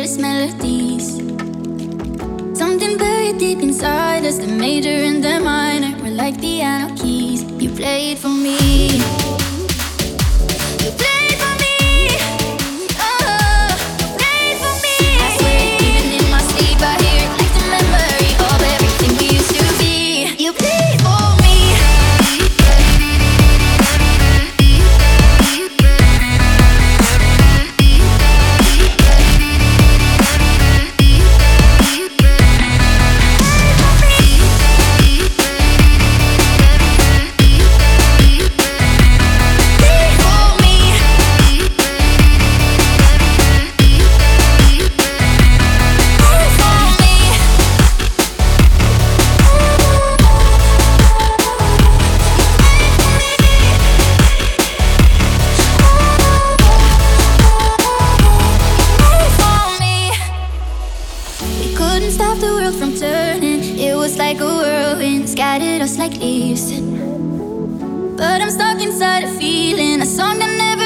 endless melodies. Something buried deep inside us, the major and the minor were like piano keys. You played for me. You played for me. Oh, you played for me. I swear, even in my sleep, I hear it like the memory of everything we used to be. You played for me. Stop the world from turning. It was like a whirlwind, scattered us like leaves. But I'm stuck inside a feeling, a song that never